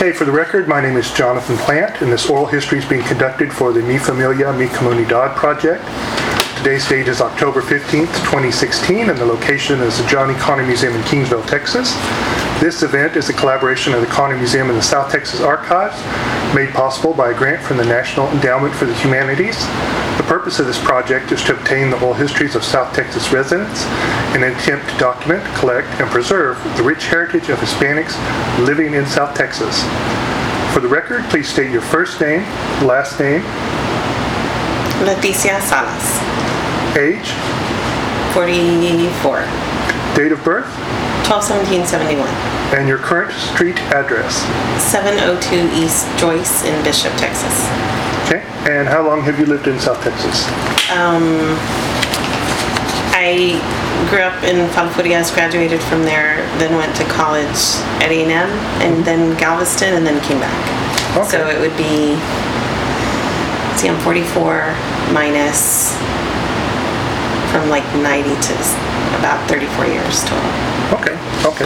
Okay, for the record, my name is Jonathan Plant, and this oral history is being conducted for the Mi Familia, Mi Comunidad project. Today's date is October 15th, 2016, and the location is the John E. Conner Museum in Kingsville, Texas. This event is a collaboration of the Conner Museum and the South Texas Archives, made possible by a grant from the National Endowment for the Humanities. The purpose of this project is to obtain the oral histories of South Texas residents in an attempt to document, collect, and preserve the rich heritage of Hispanics living in South Texas. For the record, please state your first name, last name, Leticia Salas, age, 44, date of birth, 12/17/71, and your current street address. 702 East Joyce in Bishop, Texas. Okay, and how long have you lived in South Texas? I grew up in Falfurrias, graduated from there, then went to college at A&M, and then Galveston, and then came back. Okay. So it would be, I'm 44 minus from like 90 to about 34 years total. Okay.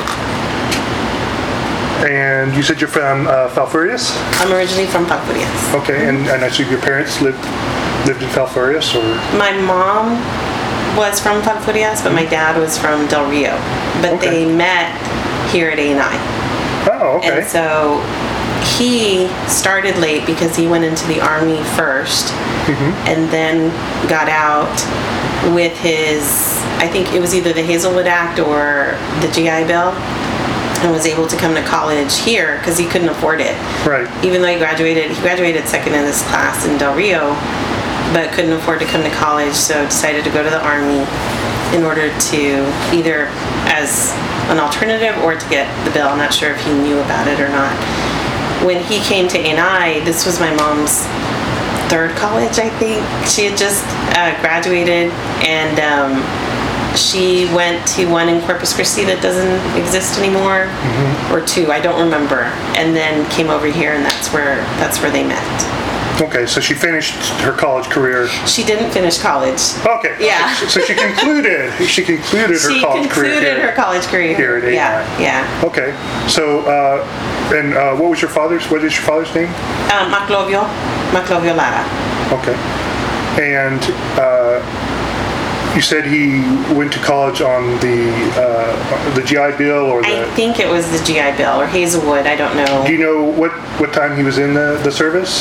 And you said you're from Falfurrias? I'm originally from Falfurrias. Okay, and I see your parents lived in Falfurrias, or? My mom was from Falfurrias, but my dad was from Del Rio. But Okay. they met here at A&I. Oh, okay. And so he started late because he went into the Army first and then got out with his, I think it was either the Hazelwood Act or the GI Bill, and was able to come to college here because he couldn't afford it. Right. Even though he graduated second in his class in Del Rio, but couldn't afford to come to college, so decided to go to the Army in order to either as an alternative or to get the bill. I'm not sure if he knew about it or not. When he came to A&I, this was my mom's third college, I think. She had just graduated, and she went to one in Corpus Christi that doesn't exist anymore, or two, I don't remember, and then came over here, and that's where they met. Okay, so she finished her college career. She didn't finish college. Okay. Yeah. So she concluded her college career. Her college career here at A&I. Yeah. Okay. So, what is your father's name? Maclovio Lara. Okay. And you said he went to college on the GI Bill, or I think it was the GI Bill or Hazelwood. I don't know. Do you know what time he was in the service?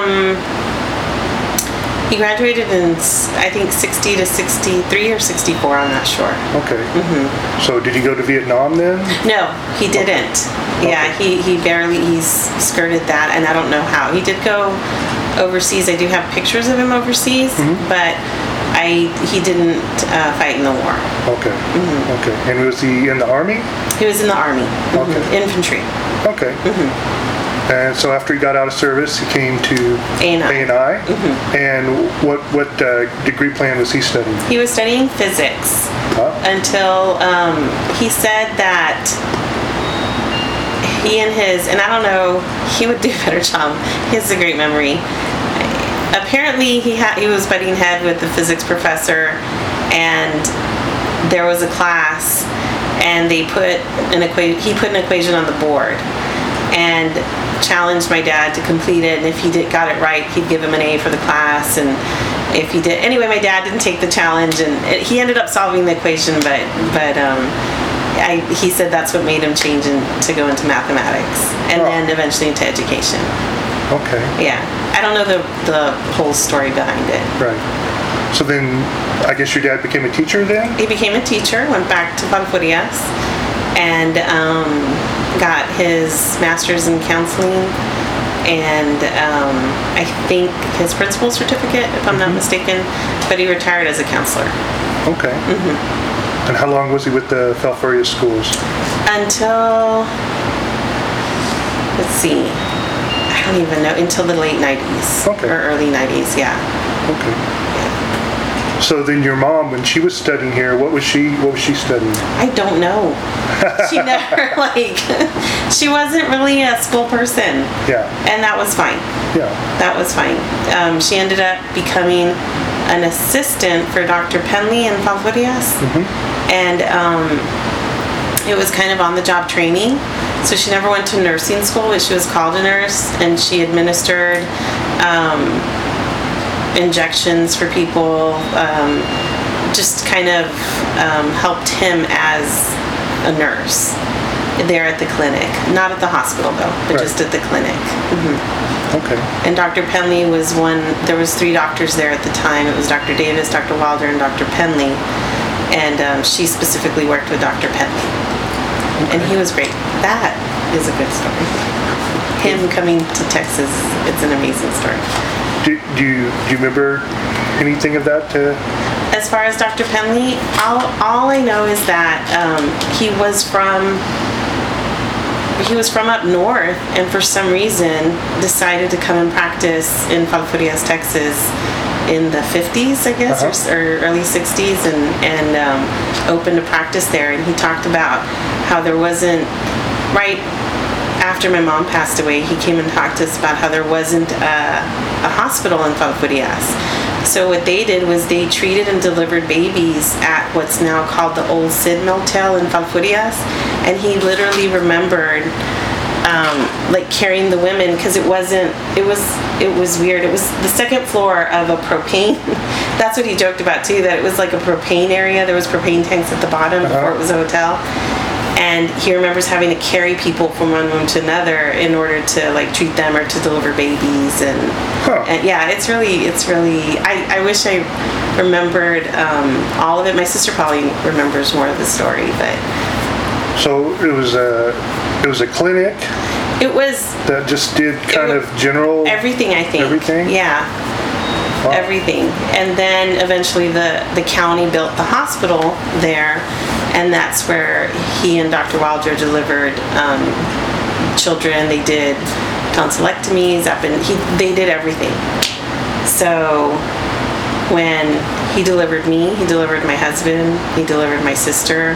He graduated in, I think, 60 to 63 or 64. I'm not sure. Okay. So did he go to Vietnam then? No, he didn't. Okay. Yeah, he skirted that, and I don't know how. He did go overseas. I do have pictures of him overseas, but he didn't fight in the war. Okay. Okay. And was he in the Army? He was in the Army. Okay. Infantry. Okay. And so after he got out of service, he came to A&I. And what degree plan was he studying? He was studying physics until he said that he and I don't know, he would do a better job. He has a great memory. Apparently he was butting head with the physics professor, and there was a class, and he put an equation on the board and challenged my dad to complete it, and if he got it right, he'd give him an A for the class, and if he did, anyway, my dad didn't take the challenge, and he ended up solving the equation, but he said that's what made him change to go into mathematics, and then eventually into education. Okay. Yeah. I don't know the whole story behind it. Right. So then, I guess your dad became a teacher then? He became a teacher, went back to Falfurrias, and got his master's in counseling, and I think his principal certificate, if I'm not mistaken, but he retired as a counselor. Okay. And how long was he with the Falfurrias schools? Until, let's see, I don't even know, until the late 90s. Okay. Or early 90s, yeah. Okay. So then your mom, when she was studying here, what was she studying? I don't know. She never, she wasn't really a school person. Yeah. And that was fine. Yeah. That was fine. She ended up becoming an assistant for Dr. Penley in Falfurrias. And It was kind of on-the-job training. So she never went to nursing school, but she was called a nurse, and she administered injections for people, just kind of helped him as a nurse there at the clinic. Not at the hospital, though, but Right. just at the clinic. Okay. And Dr. Penley was one. There was 3 doctors there at the time. It was Dr. Davis, Dr. Wilder, and Dr. Penley. And she specifically worked with Dr. Penley. And he was great. That is a good story. Him coming to Texas, it's an amazing story. Do you remember anything of that? As far as Dr. Penley, all I know is that he was from up north, and for some reason decided to come and practice in Falfurrias, Texas, in the 50s, I guess, or early 60s, and opened a practice there. And he talked about how there wasn't, right after my mom passed away, he came and talked to us about how there wasn't a hospital in Falfurrias. So what they did was they treated and delivered babies at what's now called the Old Cid Motel in Falfurrias, and he literally remembered like carrying the women, because it was weird. It was the second floor of a propane. That's what he joked about too, that it was like a propane area. There was propane tanks at the bottom before it was a hotel. And he remembers having to carry people from one room to another in order to like treat them or to deliver babies. And yeah, it's really, I wish I remembered all of it. My sister probably remembers more of the story, but. So it was a clinic? It was. That just did kind of general? Everything, I think. Everything? Yeah. Wow. Everything. And then eventually the county built the hospital there, and that's where he and Dr. Wilder delivered children. They did tonsillectomies they did everything. So when he delivered me, he delivered my husband, he delivered my sister.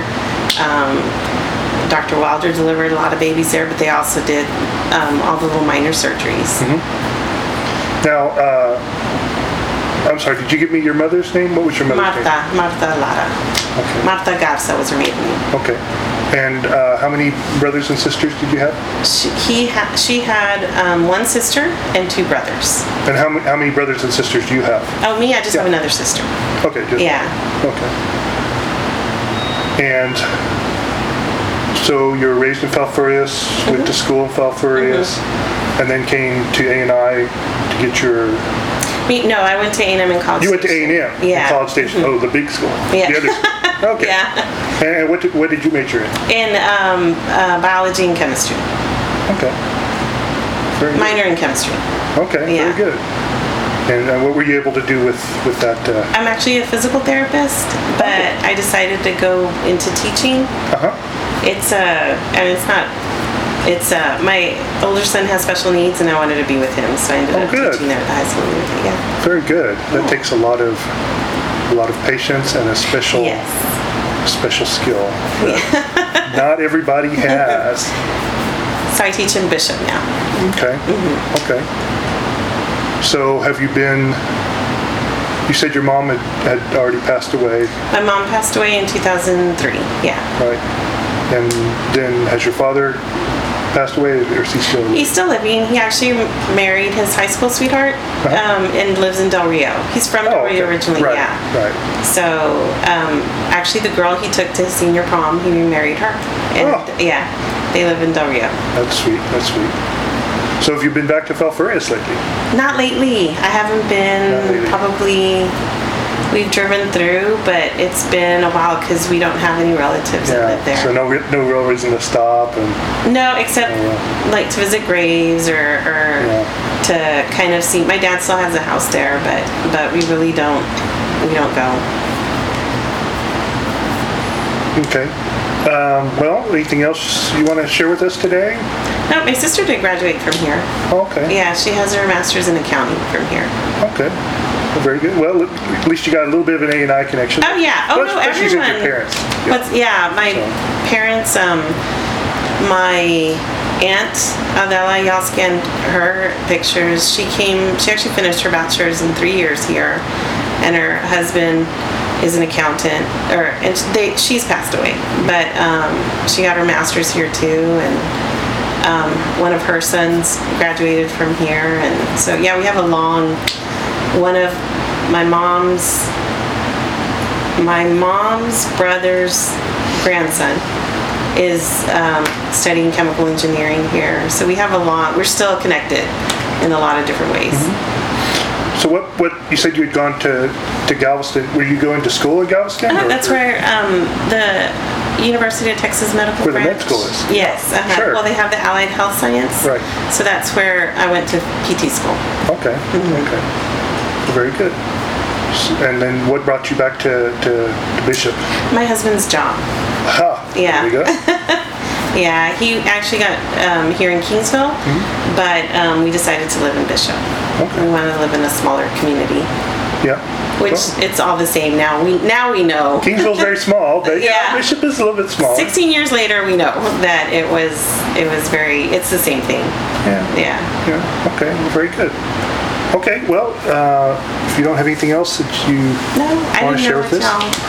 Dr. Wilder delivered a lot of babies there, but they also did all the little minor surgeries. Now, I'm sorry, did you give me your mother's name? What was your mother's name? Marta Lara. Okay. Marta Garza was her maiden name. Okay. And how many brothers and sisters did you have? She had one sister and 2 brothers. And how many brothers and sisters do you have? Oh, me? I just have another sister. Okay. Yeah. Okay. And so you were raised in Falfurrias, went to school in Falfurrias, and then came to A&I to get your... No, I went to A&M in College Station. You went to A&M in College Station. Oh, the big school. Yeah. The other school. Okay. Yeah. And what did you major in? In biology and chemistry. Okay. Very good. Minor in chemistry. Okay, Yeah. very good. And what were you able to do with that? I'm actually a physical therapist, but I decided to go into teaching. My older son has special needs, and I wanted to be with him, so I ended up teaching there at the high school. Yeah. Very good. That takes a lot of patience and a special skill that not everybody has. So I teach in Bishop now. Okay. Okay. So have you been? You said your mom had already passed away. My mom passed away in 2003. Yeah. Right. And then has your father passed away, or is he still living? He's still living. He actually married his high school sweetheart and lives in Del Rio. He's from Del Rio originally, right, yeah. Right. So actually the girl he took to his senior prom, he remarried her. And yeah, they live in Del Rio. That's sweet. That's sweet. So have you been back to Falfurrias lately? Not lately. I haven't been. Probably we've driven through, but it's been a while because we don't have any relatives that live there. So no real reason to stop No, except like to visit graves or to kind of see. My dad still has a house there, but we really don't. We don't go. Okay. Well, anything else you want to share with us today? No, my sister did graduate from here. Okay. Yeah, she has her master's in accounting from here. Okay. Well, very good. Well, at least you got a little bit of an A&I connection. Oh yeah. Oh no, everyone. Your parents. My parents. My aunt Adela, y'all scanned her pictures. She actually finished her bachelor's in 3 years here. and her husband is an accountant, she's passed away, but she got her master's here too, and one of her sons graduated from here, and so yeah, we have one of my mom's brother's grandson is studying chemical engineering here, so we have we're still connected in a lot of different ways. Mm-hmm. So what you said you had gone to Galveston. Were you going to school in Galveston? That's where the University of Texas Medical Where the branch. med school is? Yes. Sure. Well, they have the Allied Health Science. Right. So that's where I went to PT school. Okay. Mm-hmm. Okay. Very good. And then what brought you back to Bishop? My husband's job. Aha. Yeah. There we go. Yeah, he actually got here in Kingsville, but we decided to live in Bishop. Okay. We want to live in a smaller community, Yeah. which it's all the same now. We know. Kingsville's very small, but Yeah. Bishop is a little bit smaller. 16 years later, we know that it's the same thing. Yeah. Yeah. Okay. Well, very good. Okay. Well, if you don't have anything else that you No, I want to didn't share know with what us. y'all